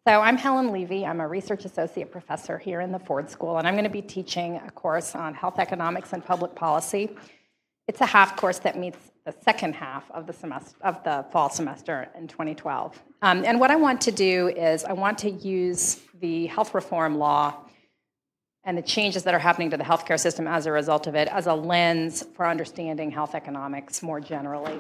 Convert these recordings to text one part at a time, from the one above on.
So I'm Helen Levy. I'm a research associate professor here in the Ford School, and I'm going to be teaching a course on health economics and public policy. It's a half course that meets the second half of the fall semester in 2012. And what I want to do is I want to use the health reform law and the changes that are happening to the healthcare system as a result of it as a lens for understanding health economics more generally.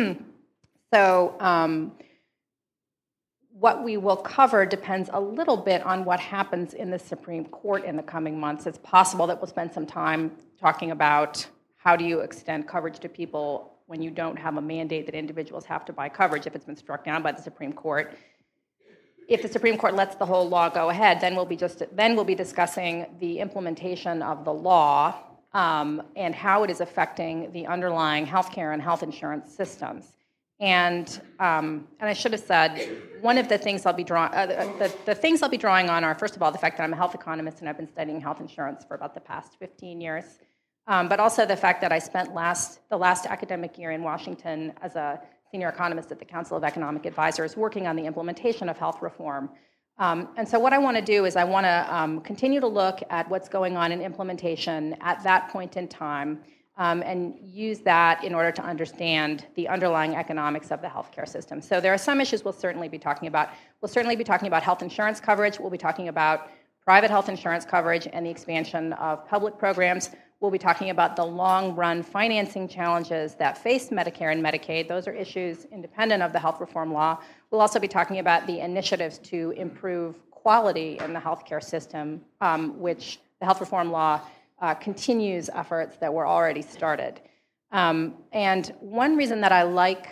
So what we will cover depends a little bit on what happens in the Supreme Court in the coming months. It's possible that we'll spend some time talking about how do you extend coverage to people when you don't have a mandate that individuals have to buy coverage if it's been struck down by the Supreme Court. If the Supreme Court lets the whole law go ahead, then we'll be discussing the implementation of the law and how it is affecting the underlying healthcare and health insurance systems. And I should have said, one of the things I'll be the things I'll be drawing on are, first of all, the fact that I'm a health economist and I've been studying health insurance for about the past 15 years, but also the fact that I spent the last academic year in Washington as a senior economist at the Council of Economic Advisors working on the implementation of health reform. And so what I want to do is I want to continue to look at what's going on in implementation at that point in time, and use that in order to understand the underlying economics of the healthcare system. So there are some issues we'll certainly be talking about. We'll certainly be talking about health insurance coverage. We'll be talking about private health insurance coverage and the expansion of public programs. We'll be talking about the long-run financing challenges that face Medicare and Medicaid. Those are issues independent of the health reform law. We'll also be talking about the initiatives to improve quality in the healthcare system, which the health reform law continues efforts that were already started. And one reason that I like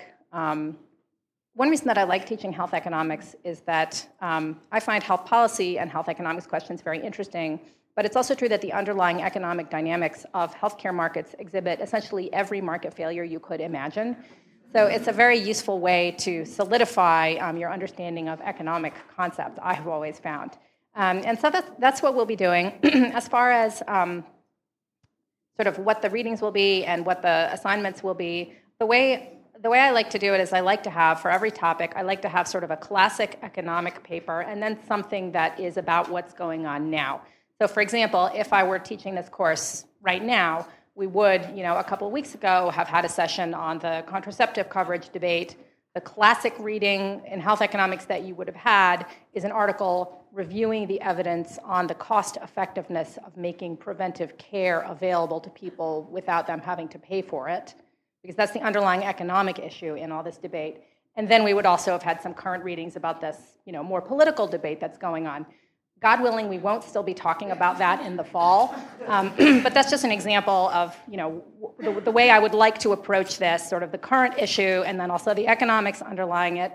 teaching health economics is that I find health policy and health economics questions very interesting, but it's also true that the underlying economic dynamics of healthcare markets exhibit essentially every market failure you could imagine. So it's a very useful way to solidify your understanding of economic concepts, I have always found. And so that's what we'll be doing. As far as sort of what the readings will be and what the assignments will be, the way I like to do it is I like to have, for every topic, I like to have sort of a classic economic paper and then something that is about what's going on now. So for example, if I were teaching this course right now, we would, a couple of weeks ago, have had a session on the contraceptive coverage debate. The classic reading in health economics that you would have had is an article reviewing the evidence on the cost effectiveness of making preventive care available to people without them having to pay for it, because that's the underlying economic issue in all this debate. And then we would also have had some current readings about this, more political debate that's going on. God willing, we won't still be talking about that in the fall, but that's just an example of, the way I would like to approach this, sort of the current issue, and then also the economics underlying it.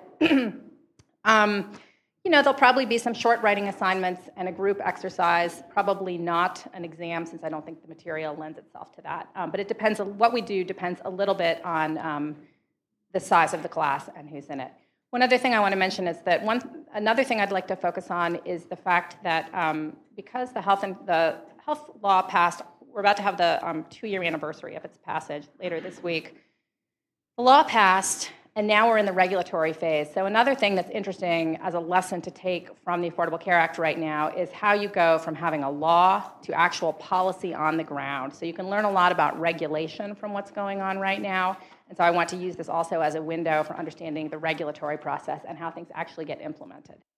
There'll probably be some short writing assignments and a group exercise, probably not an exam, since I don't think the material lends itself to that. But it depends, what we do depends a little bit on the size of the class and who's in it. One other thing I want to mention is that another thing I'd like to focus on is the fact that because the health law passed, we're about to have the 2-year anniversary of its passage later this week. The law passed, and now we're in the regulatory phase. So another thing that's interesting as a lesson to take from the Affordable Care Act right now is how you go from having a law to actual policy on the ground. So you can learn a lot about regulation from what's going on right now. And so I want to use this also as a window for understanding the regulatory process and how things actually get implemented.